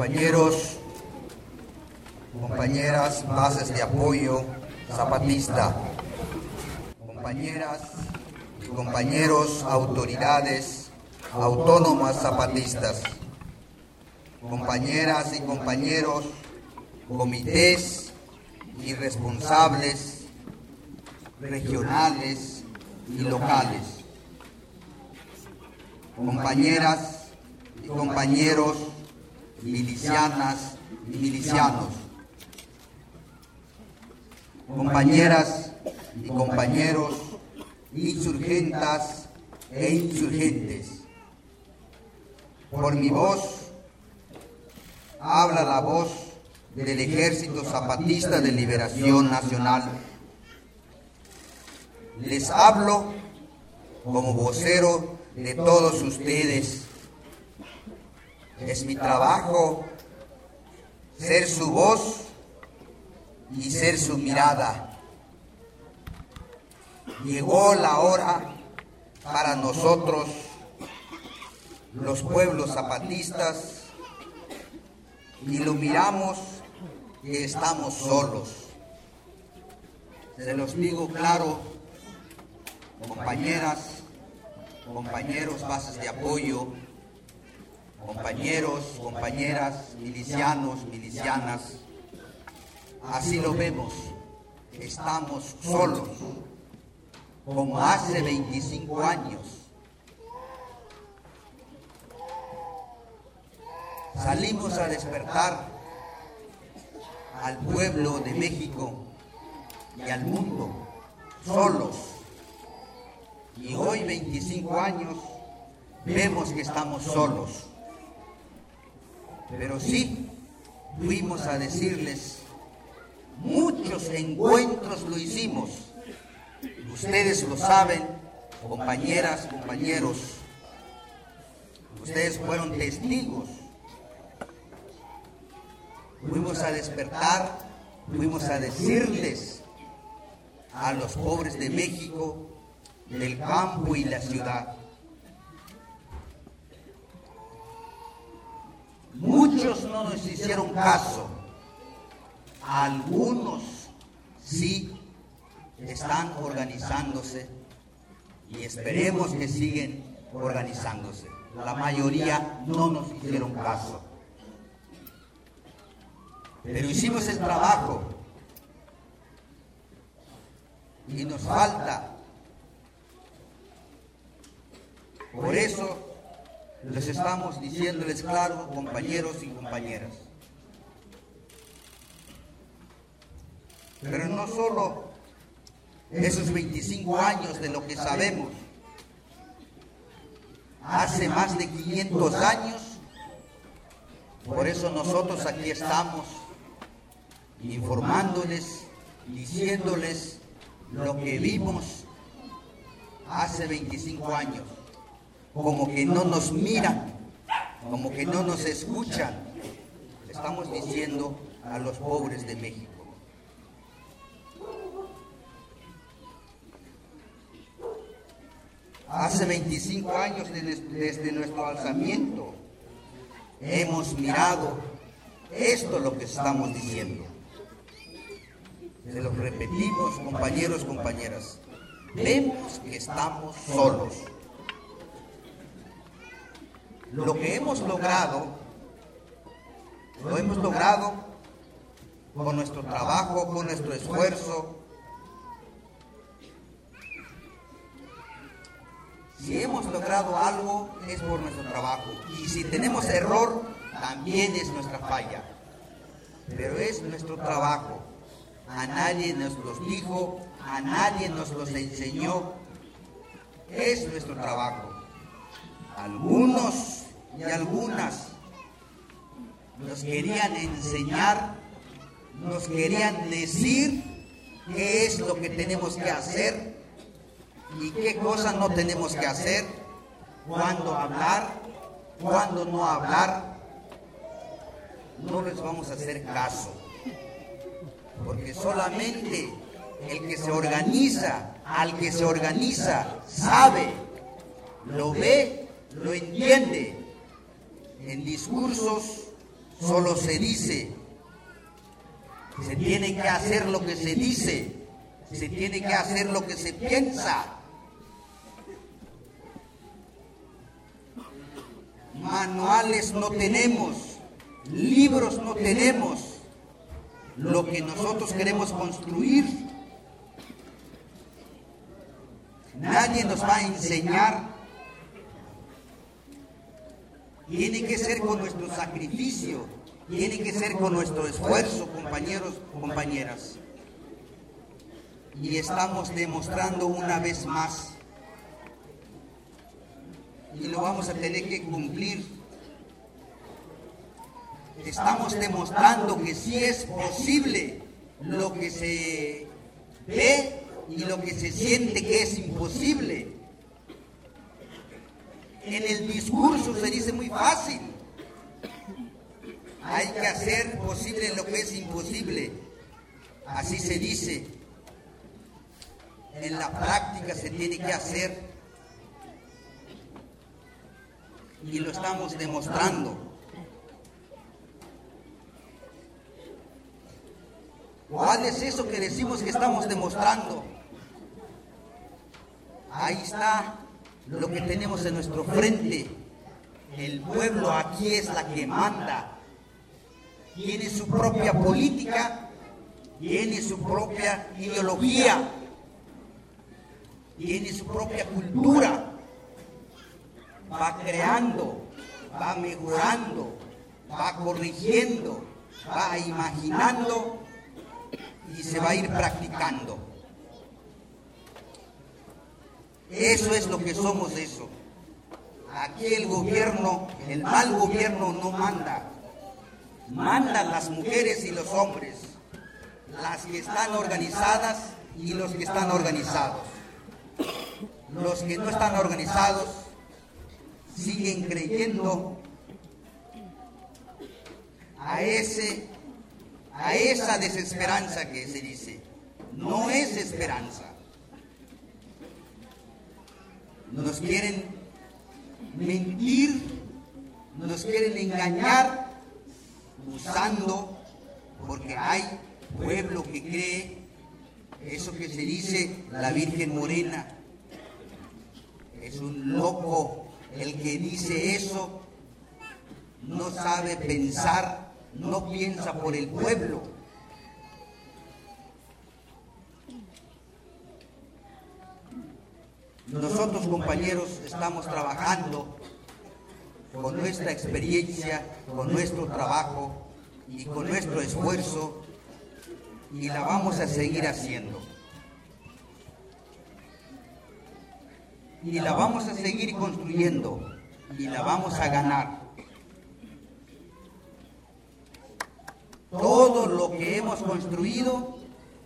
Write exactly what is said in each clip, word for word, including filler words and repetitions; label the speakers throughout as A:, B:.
A: compañeros, compañeras, bases de apoyo zapatista, compañeras y compañeros, autoridades autónomas zapatistas, compañeras y compañeros, comités y responsables regionales y locales, compañeras y compañeros, milicianas y milicianos, compañeras y compañeros, insurgentas e insurgentes. Por mi voz habla la voz del Ejército Zapatista de Liberación Nacional. Les hablo como vocero de todos ustedes. Es mi trabajo ser su voz y ser su mirada. Llegó la hora para nosotros, los pueblos zapatistas, y lo miramos que estamos solos. Se los digo claro, compañeras, compañeros, bases de apoyo, compañeros, compañeras, milicianos, milicianas, así lo vemos, estamos solos, como hace veinticinco años. Salimos a despertar al pueblo de México y al mundo, solos. Y hoy, veinticinco años, vemos que estamos solos. Pero sí, fuimos a decirles, muchos encuentros lo hicimos. Ustedes lo saben, compañeras, compañeros. Ustedes fueron testigos. Fuimos a despertar, fuimos a decirles a los pobres de México, del campo y la ciudad. Muchos no nos hicieron caso, algunos sí están organizándose y esperemos que siguen organizándose. La mayoría no nos hicieron caso. Pero hicimos el trabajo y nos falta. Por eso les estamos diciéndoles claro, compañeros y compañeras. Pero no solo esos veinticinco años de lo que sabemos. Hace más de quinientos años, por eso nosotros aquí estamos informándoles, diciéndoles lo que vimos hace veinticinco años. Como que no nos miran, como que no nos escuchan. Estamos diciendo a los pobres de México. Hace veinticinco años desde nuestro alzamiento hemos mirado esto lo que estamos diciendo. Se lo repetimos, compañeros, compañeras. Vemos que estamos solos. Lo que hemos logrado, lo hemos logrado con nuestro trabajo, con nuestro esfuerzo. Si hemos logrado algo, es por nuestro trabajo. Y si tenemos error, también es nuestra falla. Pero es nuestro trabajo. A nadie nos los dijo, a nadie nos los enseñó. Es nuestro trabajo. Algunos y algunas nos querían enseñar, nos querían decir qué es lo que tenemos que hacer y qué cosas no tenemos que hacer, cuándo hablar, cuándo no hablar. No les vamos a hacer caso, porque solamente el que se organiza, al que se organiza, sabe, lo ve, lo entiende. En discursos solo se dice. Se tiene que hacer lo que se dice. Se tiene que hacer lo que se piensa. Manuales no tenemos, libros no tenemos. Lo que nosotros queremos construir, nadie nos va a enseñar. Tiene que ser con nuestro sacrificio, tiene que ser con nuestro esfuerzo, compañeros, compañeras. Y estamos demostrando una vez más, y lo vamos a tener que cumplir. Estamos demostrando que sí es posible lo que se ve y lo que se siente que es imposible. En el discurso se dice muy fácil. Hay que hacer posible lo que es imposible. Así se dice. En la práctica se tiene que hacer. Y lo estamos demostrando. ¿Cuál es eso que decimos que estamos demostrando? Ahí está lo que tenemos en nuestro frente. El pueblo aquí es la que manda. Tiene su propia política, tiene su propia ideología, tiene su propia cultura. Va creando, va mejorando, va corrigiendo, va imaginando y se va a ir practicando. Eso es lo que somos, eso. Aquí el gobierno, el mal gobierno no manda. Mandan las mujeres y los hombres, las que están organizadas y los que están organizados. Los que no están organizados siguen creyendo a ese a esa desesperanza que se dice. No es esperanza. Nos quieren mentir, nos quieren engañar, usando, porque hay pueblo que cree eso que se dice la Virgen Morena. Es un loco el que dice eso, no sabe pensar, no piensa por el pueblo. Nosotros, compañeros, estamos trabajando con nuestra experiencia, con nuestro trabajo y con nuestro esfuerzo, y la vamos a seguir haciendo. Y la vamos a seguir construyendo y la vamos a ganar. Todo lo que hemos construido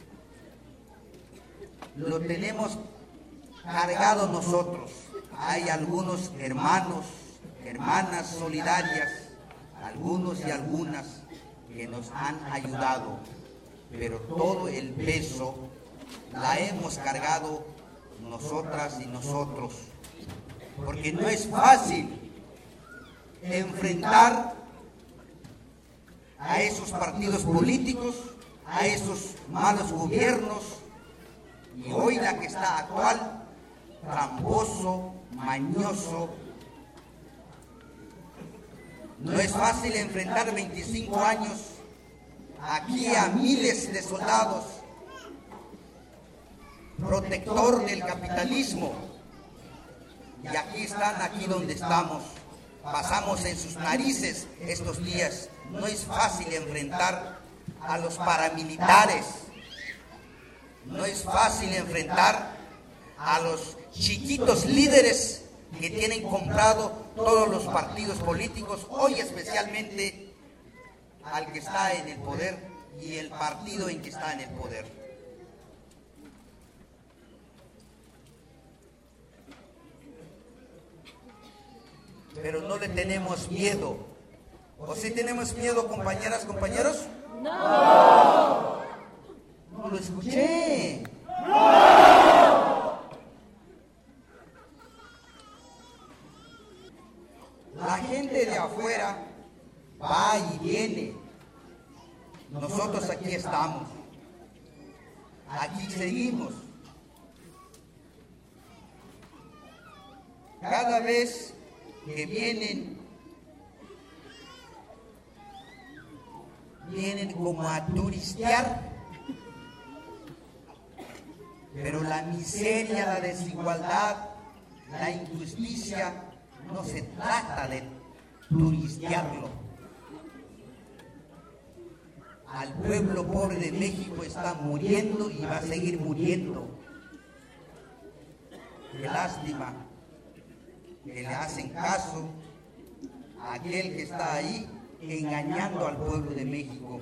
A: lo tenemos cargado nosotros. Hay algunos hermanos, hermanas solidarias, algunos y algunas que nos han ayudado, pero todo el peso la hemos cargado nosotras y nosotros, porque no es fácil enfrentar a esos partidos políticos, a esos malos gobiernos, y hoy la que está actual, tramposo, mañoso. No es fácil enfrentar veinticinco años aquí a miles de soldados, protector del capitalismo, y aquí están, aquí donde estamos. Pasamos en sus narices estos días. No es fácil enfrentar a los paramilitares. No es fácil enfrentar a los chiquitos líderes que tienen comprado todos los partidos políticos, hoy especialmente al que está en el poder y el partido en que está en el poder. Pero no le tenemos miedo. ¿O sí tenemos miedo, compañeras, compañeros? No. No lo escuché. No. La gente de afuera va va y viene. Nosotros aquí estamos. Aquí seguimos. Cada vez que vienen, vienen como a turistear, pero la miseria, la desigualdad, la injusticia, no se trata de turistearlo. Al pueblo pobre de México está muriendo y va a seguir muriendo. Qué lástima que le hacen caso a aquel que está ahí engañando al pueblo de México.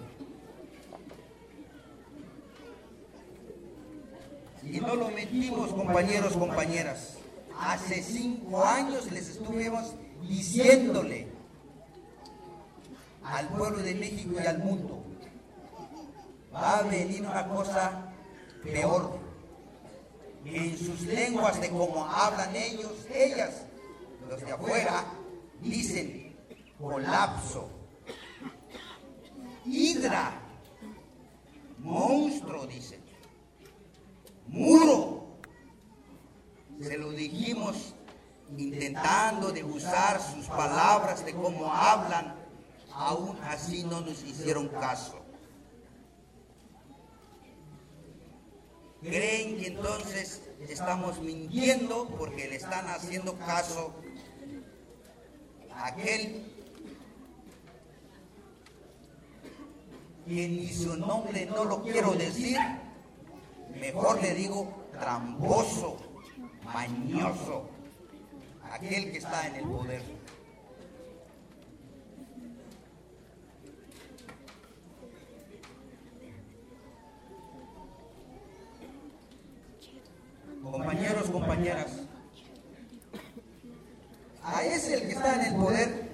A: Y no lo metimos, compañeros, compañeras. Hace cinco años les estuvimos diciéndole al pueblo de México y al mundo, va a venir una cosa peor. En sus lenguas, de cómo hablan ellos, ellas, los de afuera, dicen colapso, hidra, monstruo, dicen, muro. Se lo dijimos intentando de usar sus palabras, de cómo hablan, aún así no nos hicieron caso. Creen que entonces estamos mintiendo porque le están haciendo caso a aquel quien ni su nombre no lo quiero decir, mejor le digo tramposo, mañoso, aquel que está en el poder. Compañeros, compañeras, a ese el que está en el poder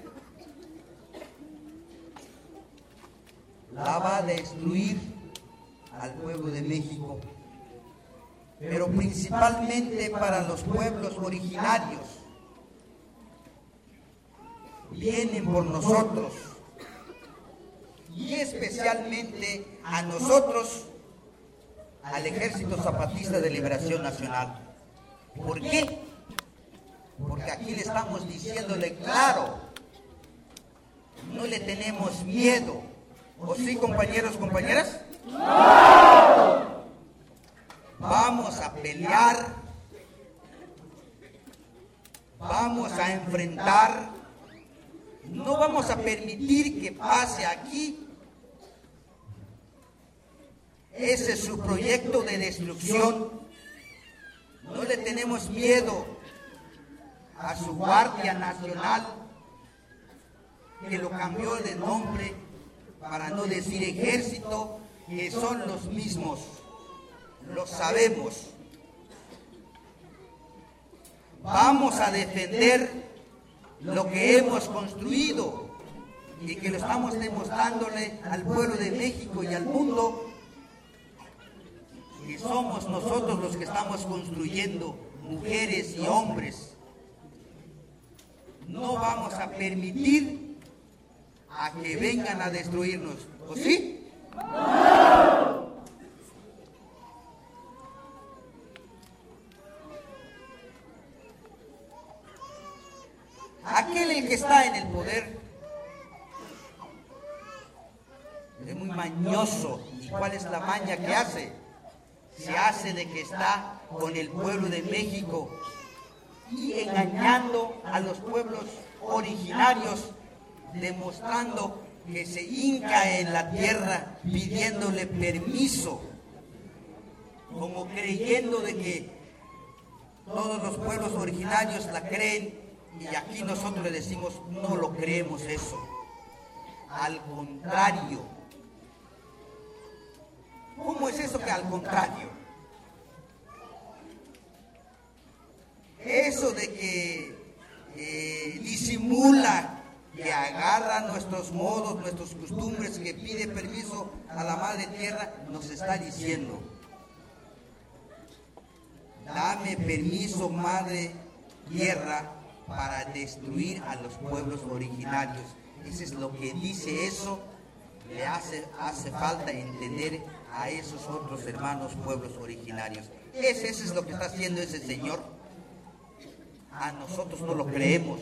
A: la va a destruir al pueblo de México, pero principalmente para los pueblos originarios. Vienen por nosotros y especialmente a nosotros, al Ejército Zapatista de Liberación Nacional. ¿Por qué? Porque aquí le estamos diciéndole claro, no le tenemos miedo. ¿O sí, compañeros, compañeras? ¡No! Vamos a pelear, vamos a enfrentar, no vamos a permitir que pase aquí. Ese es su proyecto de destrucción. No le tenemos miedo a su Guardia Nacional, que lo cambió de nombre para no decir ejército, que son los mismos. Lo sabemos. Vamos a defender lo que hemos construido y que lo estamos demostrándole al pueblo de México y al mundo, que somos nosotros los que estamos construyendo, mujeres y hombres. No vamos a permitir a que vengan a destruirnos, ¿o sí? ¡No! Aquel el que está en el poder es muy mañoso. ¿Y cuál es la maña que hace? Se hace de que está con el pueblo de México y engañando a los pueblos originarios, demostrando que se hinca en la tierra pidiéndole permiso, como creyendo de que todos los pueblos originarios la creen, y aquí nosotros le decimos no lo creemos eso. Al contrario. ¿Cómo es eso que al contrario? Eso de que eh, disimula, que agarra nuestros modos, nuestras costumbres, que pide permiso a la madre tierra, nos está diciendo: dame permiso, madre tierra, para destruir a los pueblos originarios. Eso es lo que dice eso. Le hace, hace falta entender a esos otros hermanos pueblos originarios. Ese, ese es lo que está haciendo ese Señor. A nosotros no lo creemos.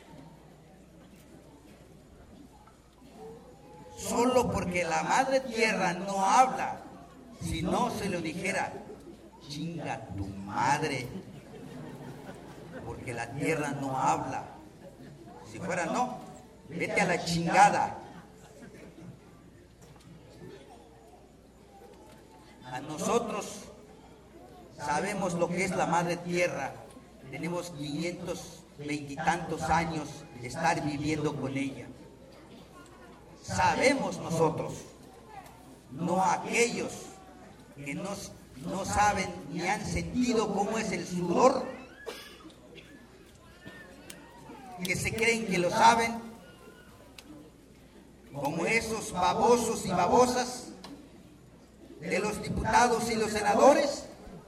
A: Solo porque la madre tierra no habla. Si no se lo dijera, chinga tu madre. Porque la tierra no habla. Si fuera no, vete a la chingada. A nosotros sabemos lo que es la madre tierra. Tenemos quinientos veintitantos años de estar viviendo con ella. Sabemos nosotros, no aquellos que no, no saben ni han sentido cómo es el sudor, que se creen que lo saben, como esos babosos y babosas de los diputados y los senadores.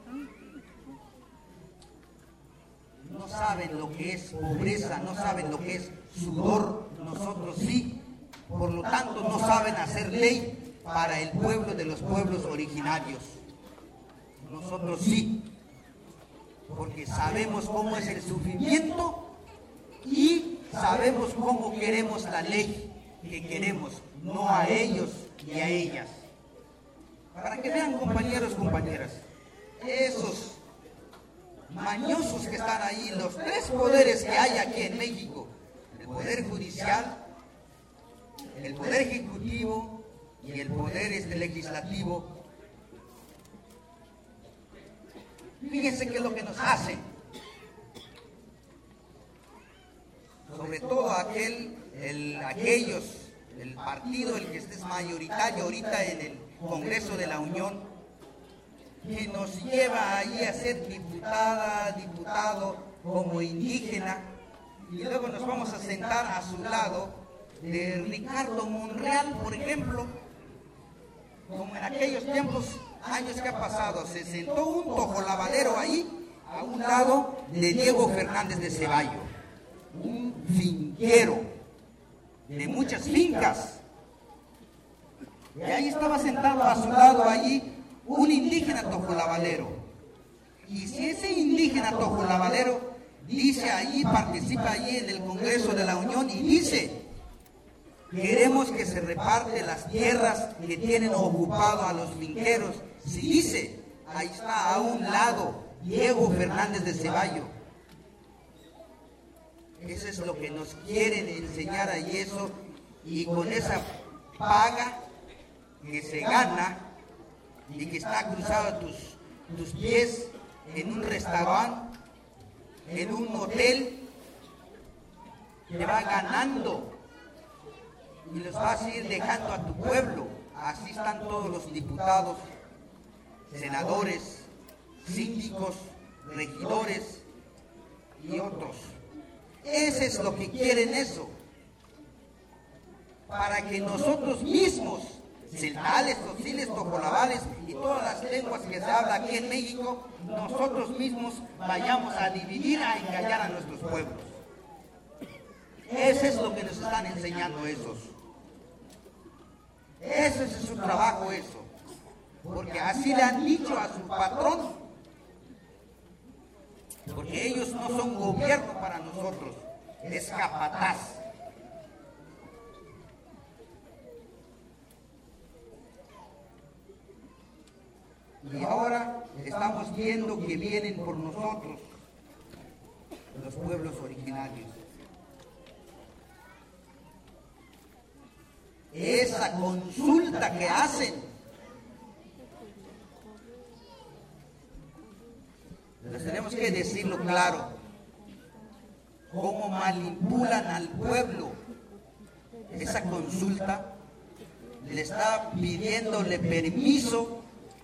A: No saben lo que es pobreza, no saben lo que es sudor. Nosotros sí. Por lo tanto, no saben hacer ley para el pueblo de los pueblos originarios. Nosotros sí. Porque sabemos cómo es el sufrimiento y sabemos cómo queremos la ley que queremos, no a ellos y a ellas. Para que vean, compañeros, compañeras, esos mañosos que están ahí, los tres poderes que hay aquí en México, el poder judicial, el poder ejecutivo y el poder este legislativo. Fíjense qué es lo que nos hacen. Sobre todo aquel, el, aquellos, el partido, el que esté mayoritario ahorita en el Congreso de la Unión, que nos lleva ahí a ser diputada, diputado como indígena, y luego nos vamos a sentar a su lado de Ricardo Monreal, por ejemplo, como en aquellos tiempos, años que ha pasado, se sentó un tojolavalero ahí, a un lado de Diego Fernández de Ceballo, un finquero de muchas fincas, y ahí estaba sentado a su lado allí un indígena tojolavalero. Y si ese indígena tojolavalero dice allí, participa allí en el Congreso de la Unión y dice: queremos que se reparte las tierras que tienen ocupado a los finqueros. Si dice, ahí está a un lado Diego Fernández de Ceballo. Eso es lo que nos quieren enseñar ahí, eso, y con esa paga que se gana y que está cruzado a tus, tus pies en un restaurante, en un hotel, te va ganando y los vas a ir dejando a tu pueblo. Así están todos los diputados, senadores, síndicos, regidores y otros. Ese es lo que quieren, eso, para que nosotros mismos, celtales, tzotziltes, tojolabales y todas las lenguas que se habla aquí en México, nosotros mismos vayamos a dividir, a engañar a nuestros pueblos. Eso es lo que nos están enseñando esos. Eso es su trabajo, eso. Porque así le han dicho a su patrón. Porque ellos no son gobierno para nosotros, es capataz. Y ahora estamos viendo que vienen por nosotros, los pueblos originarios. Esa consulta que hacen, les tenemos que decirlo claro, cómo manipulan al pueblo. Esa consulta le está pidiéndole permiso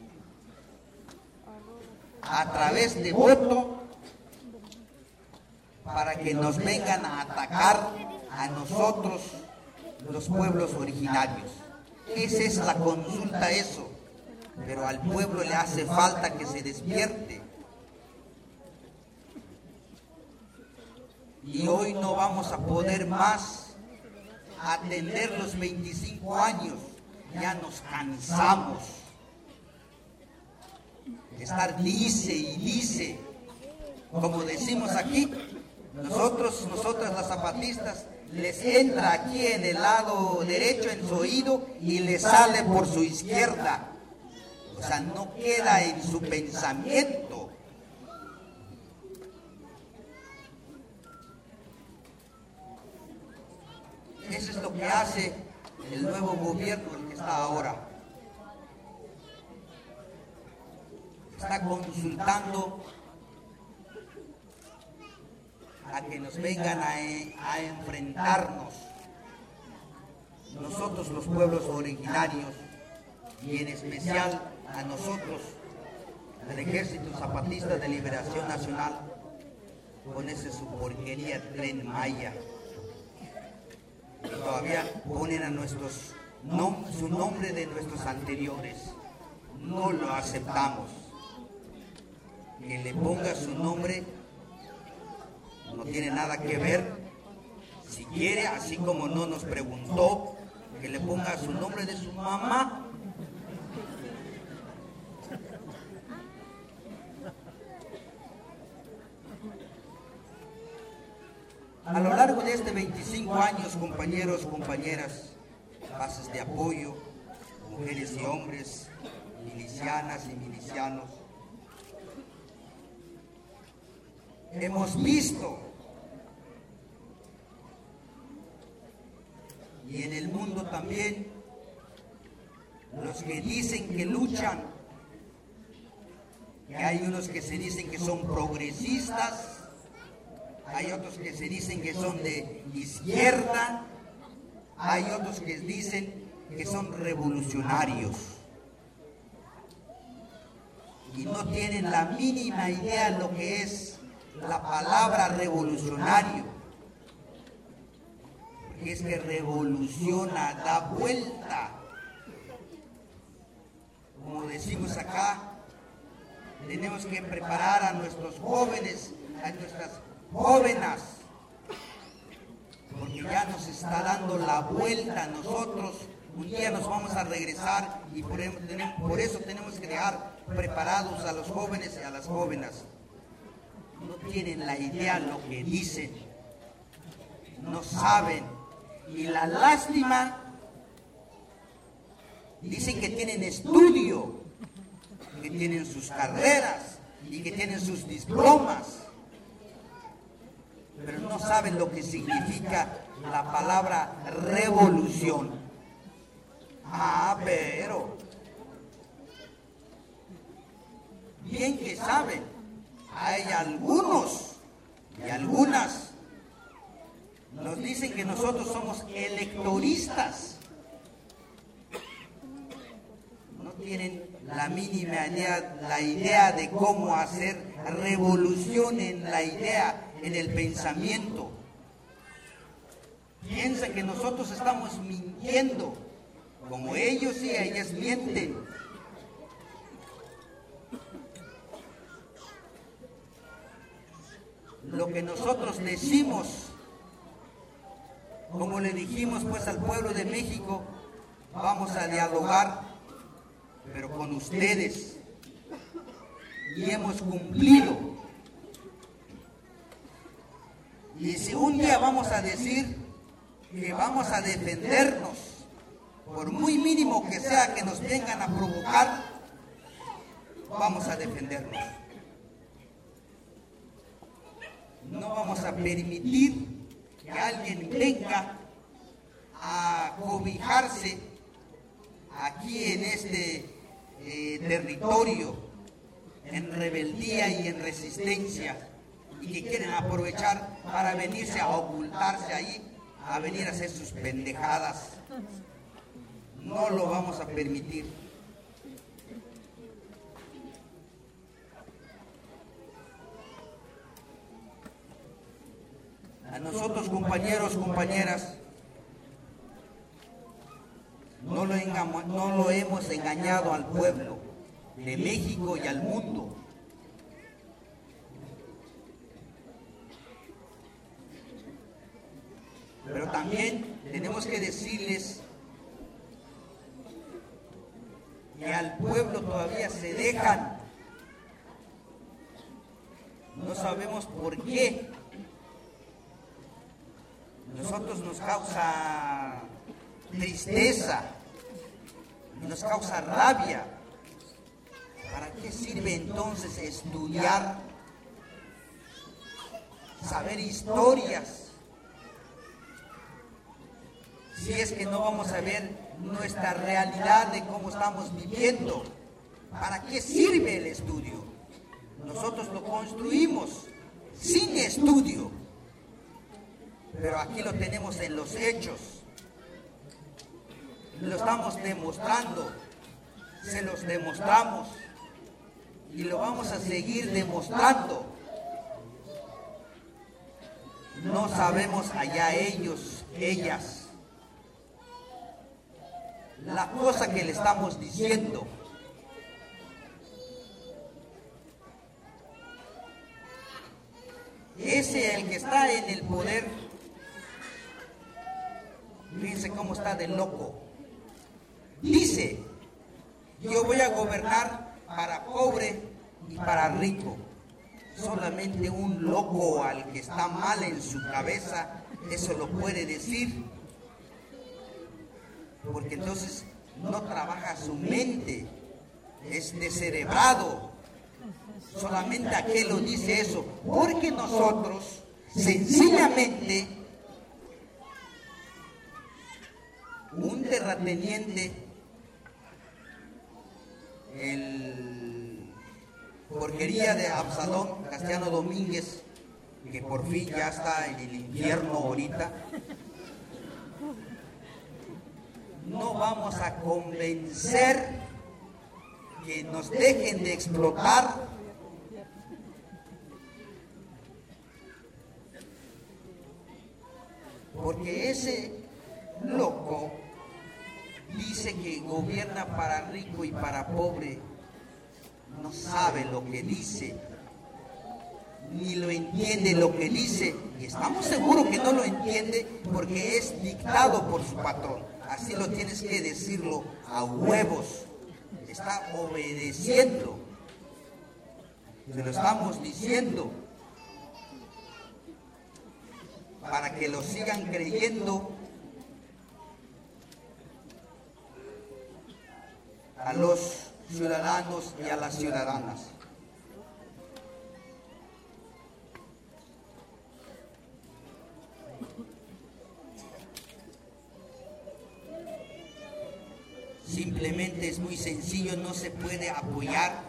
A: a través de voto para que nos vengan a atacar a nosotros, los pueblos originarios. Esa es la consulta, eso. Pero al pueblo le hace falta que se despierte. Y hoy no vamos a poder más atender los veinticinco años. Ya nos cansamos de estar dice y dice. Como decimos aquí, nosotros, nosotras las zapatistas, les entra aquí en el lado derecho, en su oído, y les sale por su izquierda. O sea, no queda en su pensamiento. Eso es lo que hace el nuevo gobierno, el que está ahora. Está consultando a que nos vengan a, a enfrentarnos, nosotros los pueblos originarios, y en especial a nosotros, el Ejército Zapatista de Liberación Nacional, con ese su porquería Tren Maya. Y todavía ponen a nuestros nom, su nombre de nuestros anteriores. No lo aceptamos. Que le ponga su nombre no tiene nada que ver. Si quiere, así como no nos preguntó, que le ponga su nombre de su mamá. A lo largo de este veinticinco años, compañeros, compañeras, bases de apoyo, mujeres y hombres, milicianas y milicianos, hemos visto, y en el mundo también, los que dicen que luchan, que hay unos que se dicen que son progresistas, hay otros que se dicen que son de izquierda, hay otros que dicen que son revolucionarios. Y no tienen la mínima idea de lo que es la palabra revolucionario. Porque es que revoluciona, da vuelta. Como decimos acá, tenemos que preparar a nuestros jóvenes, a nuestras jóvenes, porque ya nos está dando la vuelta a nosotros. Un día nos vamos a regresar y por eso tenemos que dejar preparados a los jóvenes y a las jóvenes. No tienen la idea lo que dicen, no saben. Y la lástima, dicen que tienen estudio, que tienen sus carreras y que tienen sus diplomas, pero no saben lo que significa la palabra revolución. Ah, pero bien que saben, hay algunos y algunas nos dicen que nosotros somos electoristas. No tienen la mínima idea, la idea de cómo hacer revolución en la idea, en el pensamiento. Piensan que nosotros estamos mintiendo, como ellos y ellas mienten. Lo que nosotros decimos, como le dijimos pues al pueblo de México, vamos a dialogar, pero con ustedes, y hemos cumplido. Y si un día vamos a decir que vamos a defendernos, por muy mínimo que sea que nos vengan a provocar, vamos a defendernos. No vamos a permitir que alguien venga a cobijarse aquí en este eh, territorio, en rebeldía y en resistencia, y que quieren aprovechar para venirse a ocultarse ahí, a venir a hacer sus pendejadas. No lo vamos a permitir. A nosotros, compañeros, compañeras, no lo, engamo, no lo hemos engañado al pueblo de México y al mundo. Pero también tenemos que decirles que al pueblo todavía se dejan. No sabemos por qué. Nosotros nos causa tristeza, nos causa rabia. ¿Para qué sirve entonces estudiar, saber historias, si es que no vamos a ver nuestra realidad de cómo estamos viviendo? ¿Para qué sirve el estudio? Nosotros lo construimos sin estudio, pero aquí lo tenemos en los hechos, lo estamos demostrando, se los demostramos y lo vamos a seguir demostrando. No sabemos allá ellos, ellas, la cosa que le estamos diciendo. Ese, el que está en el poder, fíjense cómo está de loco. Dice, yo voy a gobernar para pobre y para rico. Solamente un loco, al que está mal en su cabeza, eso lo puede decir. Porque entonces no trabaja su mente, es descerebrado. Solamente aquel lo dice eso, porque nosotros sencillamente, un terrateniente, el porquería de Absalón Castellano Domínguez, que por fin ya está en el infierno ahorita, no vamos a convencer que nos dejen de explotar. Porque ese loco dice que gobierna para rico y para pobre. No sabe lo que dice, ni lo entiende lo que dice. Y estamos seguros que no lo entiende porque es dictado por su patrón. Así lo tienes que decirlo a huevos. Está obedeciendo. Se lo estamos diciendo para que lo sigan creyendo a los ciudadanos y a las ciudadanas. Simplemente es muy sencillo, no se puede apoyar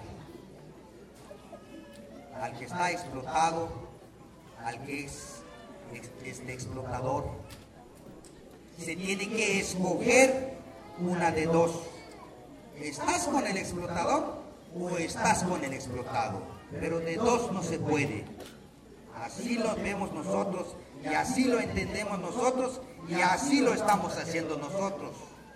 A: al que está explotado, al que es este explotador. Se tiene que escoger una de dos. ¿Estás con el explotador o estás con el explotado? Pero de dos no se puede. Así lo vemos nosotros y así lo entendemos nosotros y así lo estamos haciendo nosotros.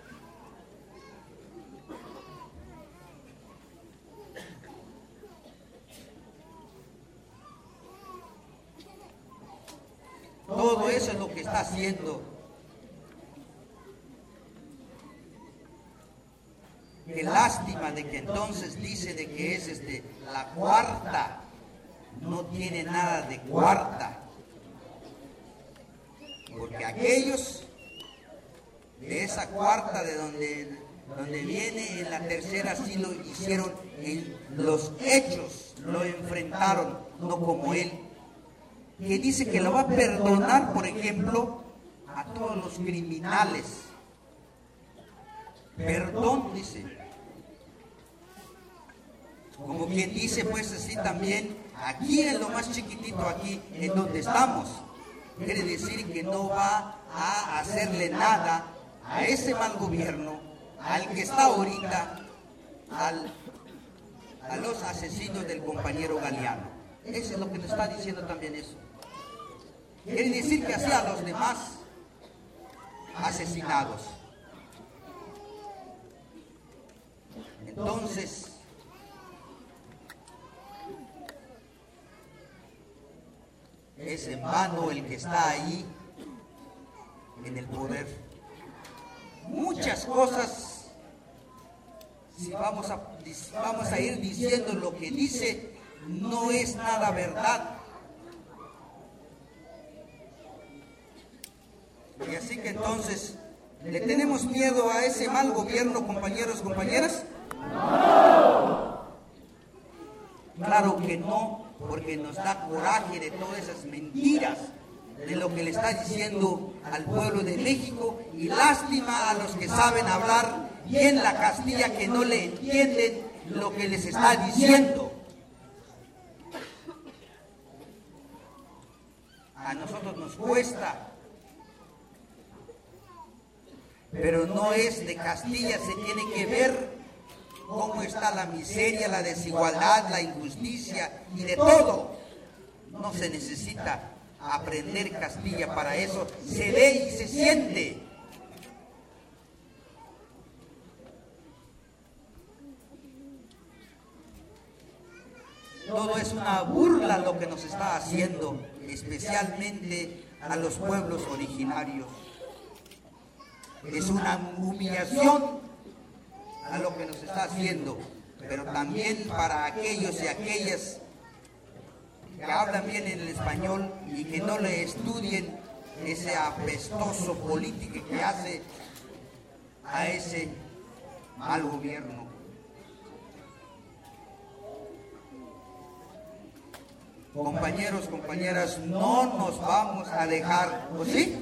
A: Todo eso es lo que está haciendo. Qué lástima de que entonces dice de que es este, la cuarta. No tiene nada de cuarta. Porque aquellos de esa cuarta de donde, donde viene en la tercera sí lo hicieron en los hechos, lo enfrentaron, no como él, que dice que lo va a perdonar, por ejemplo, a todos los criminales. Perdón, dice. Como quien dice, pues así también, aquí en lo más chiquitito, aquí en donde estamos, quiere decir que no va a hacerle nada a ese mal gobierno, al que está ahorita, al, a los asesinos del compañero Galeano. Eso es lo que nos está diciendo también eso. Quiere decir que así a los demás asesinados. Entonces, es en vano el que está ahí en el poder. muchas cosas, si vamos a, vamos a ir diciendo lo que dice, no es nada verdad. Y así que entonces, ¿le tenemos miedo a ese mal gobierno, compañeros, compañeras? No. Claro que no, porque nos da coraje de todas esas mentiras, de lo que le está diciendo al pueblo de México, y lástima a los que saben hablar bien la Castilla, que no le entienden lo que les está diciendo. A nosotros nos cuesta, pero no es de Castilla, se tiene que ver cómo está la miseria, la desigualdad, la injusticia y de todo. No se necesita aprender Castilla para eso, se ve y se siente. Todo es una burla lo que nos está haciendo, especialmente a los pueblos originarios. Es una humillación a lo que nos está haciendo, pero también para aquellos y aquellas que hablan bien el español y que no le estudien ese apestoso político que hace a ese mal gobierno. Compañeros, compañeras, no nos vamos a dejar, ¿o sí?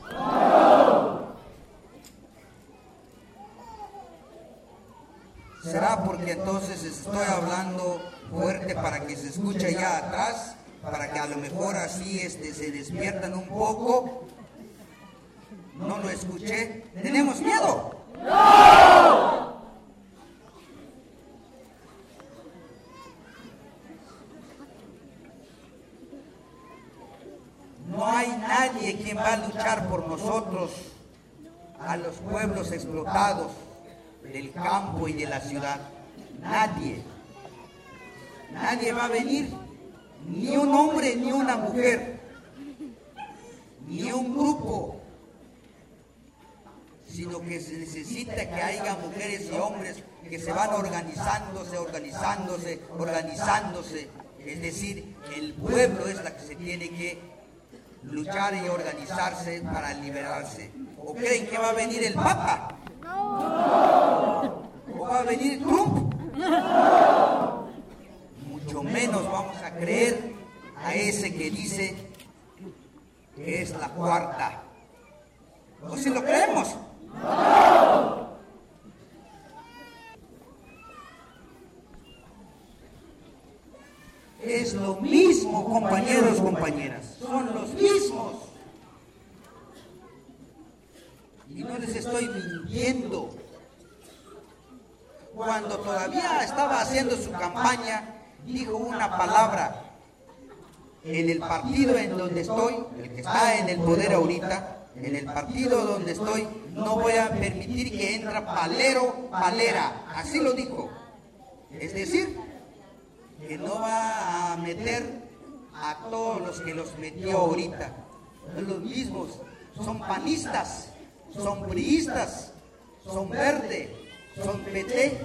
A: ¿Será porque entonces estoy hablando fuerte para que se escuche allá atrás? Para que a lo mejor así este, se despiertan un poco. ¿No lo escuché? ¿Tenemos miedo? ¡No! No hay nadie quien va a luchar por nosotros, a los pueblos explotados del campo y de la ciudad. Nadie. Nadie va a venir, ni un hombre ni una mujer, ni un grupo, sino que se necesita que haya mujeres y hombres que se van organizándose, organizándose, organizándose. Es decir, el pueblo es la que se tiene que luchar y organizarse para liberarse. ¿O creen que va a venir el Papa? ¿O va a venir Trump? Mucho menos vamos a creer a ese que dice que es la cuarta. ¿O si lo creemos? Es lo mismo, compañeros, compañeras. Son los mismos. Y no les estoy mintiendo. Cuando todavía estaba haciendo su campaña, dijo una palabra. En el partido en donde estoy, el que está en el poder ahorita, en el partido donde estoy, no voy a permitir que entre palero, palera. Así lo dijo. Es decir, que no va a meter a todos los que los metió ahorita. Son los mismos, son panistas, son priistas, son verde, son P T.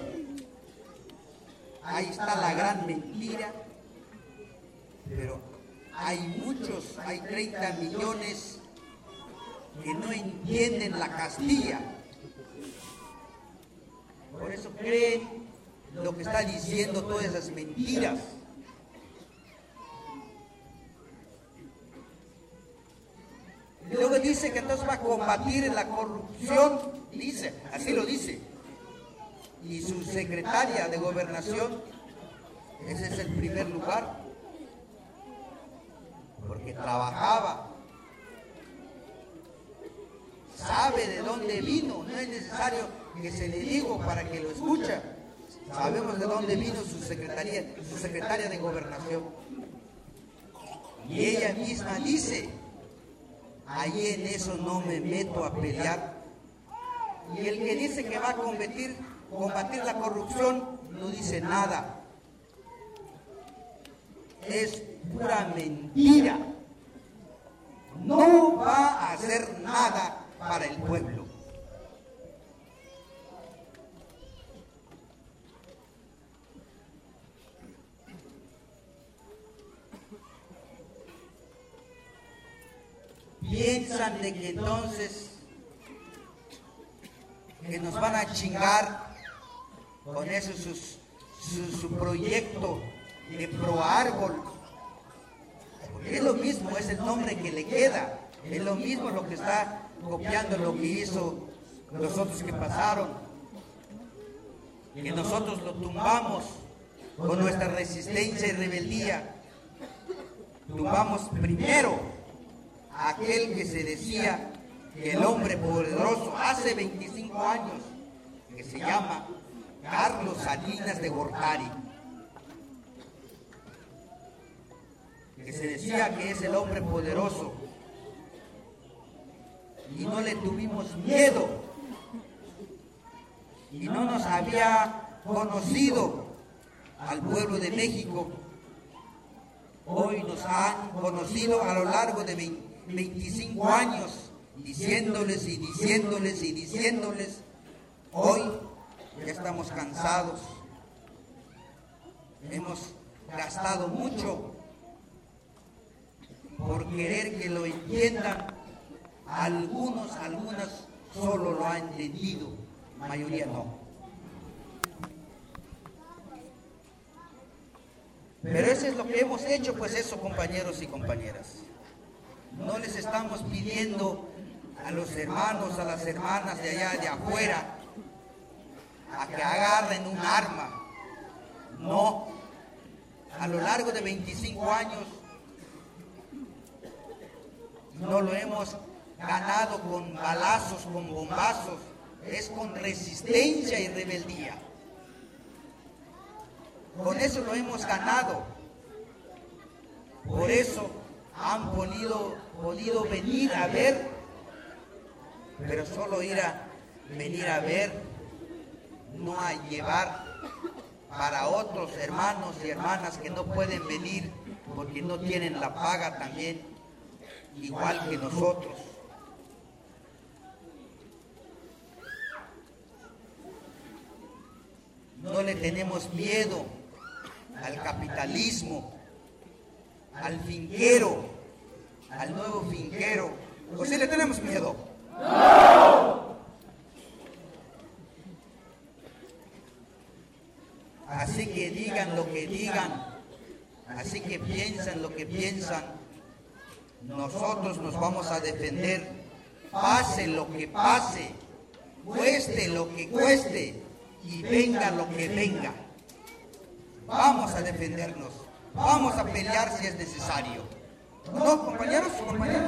A: Ahí está la gran mentira. Pero hay muchos, hay treinta millones que no entienden la Castilla. Por eso creen lo que está diciendo todas esas mentiras. Y luego dice que entonces va a combatir la corrupción, dice, así lo dice. Y su secretaria de Gobernación, ese es el primer lugar, porque trabajaba, sabe de dónde vino, no es necesario que se le diga para que lo escuche. Sabemos de dónde vino su secretaria, su secretaria de Gobernación. Y ella misma dice, ahí en eso no me meto a pelear. Y el que dice que va a combatir, combatir la corrupción, no dice nada. Es pura mentira. No va a hacer nada para el pueblo. piensan de que entonces que nos van a chingar con eso sus, su, su proyecto de Pro Árbol. Es lo mismo, es el nombre que le queda, es lo mismo lo que está copiando lo que hizo los otros que pasaron, que nosotros lo tumbamos con nuestra resistencia y rebeldía. Tumbamos primero a aquel que se decía que el hombre poderoso hace veinticinco años, que se llama Carlos Salinas de Gortari, que se decía que es el hombre poderoso, y no le tuvimos miedo, y no nos había conocido al pueblo de México. Hoy nos han conocido a lo largo de veinticinco años, diciéndoles y diciéndoles y diciéndoles. Hoy ya estamos cansados, hemos gastado mucho por querer que lo entiendan. Algunos, algunas solo lo han entendido, la mayoría no. Pero eso es lo que hemos hecho, pues eso, compañeros y compañeras. No les estamos pidiendo a los hermanos, a las hermanas de allá de afuera, a que agarren un arma. No. A lo largo de veinticinco años no lo hemos ganado con balazos, con bombazos, es con resistencia y rebeldía. Con eso lo hemos ganado. Por eso han podido, podido venir a ver, pero solo ir a venir a ver, no a llevar para otros hermanos y hermanas que no pueden venir porque no tienen la paga también, igual que nosotros. No le tenemos miedo al capitalismo, al finquero, al nuevo finquero. ¿O sí le tenemos miedo? ¡No! Así que digan lo que digan, así que piensan lo que piensan, nosotros nos vamos a defender, pase lo que pase, cueste lo que cueste y venga lo que venga. Vamos a defendernos, vamos a pelear si es necesario. ¿No, compañeros? ¿Compañeros?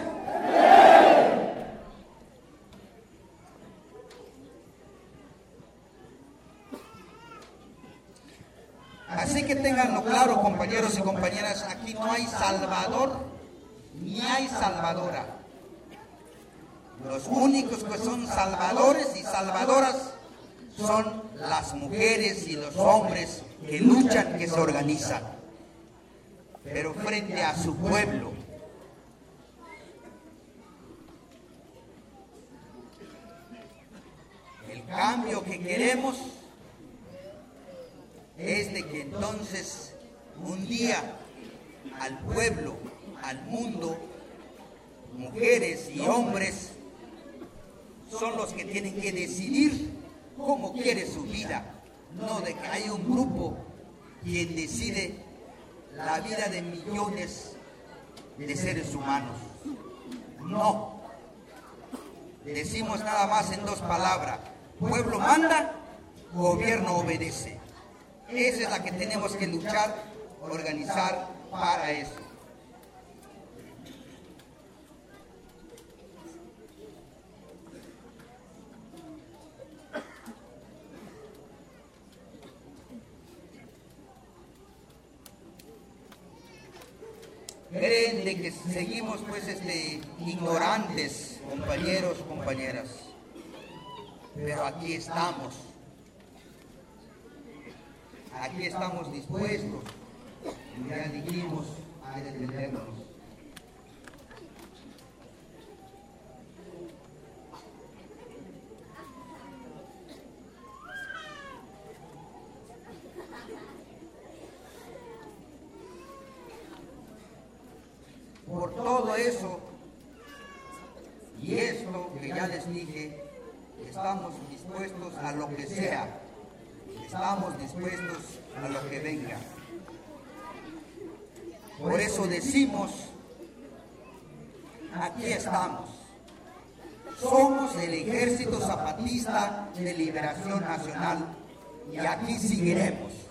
A: Así que ténganlo claro, compañeros y compañeras, aquí no hay salvador ni hay salvadora. Los únicos que son salvadores y salvadoras son las mujeres y los hombres que luchan, que se organizan, pero frente a su pueblo. El cambio que queremos es de que entonces un día al pueblo, al mundo, mujeres y hombres son los que tienen que decidir cómo quiere su vida, no de que haya un grupo quien decide la vida de millones de seres humanos. No. Decimos nada más en dos palabras: pueblo manda, gobierno obedece. Esa es la que tenemos que luchar, organizar para eso. Creen de que seguimos pues este, ignorantes, compañeros, compañeras, pero aquí estamos, aquí estamos dispuestos, ya dijimos, a defendernos. Por todo eso, estamos dispuestos a lo que sea, estamos dispuestos a lo que venga. Por eso decimos, aquí estamos. Somos el Ejército Zapatista de Liberación Nacional y aquí seguiremos.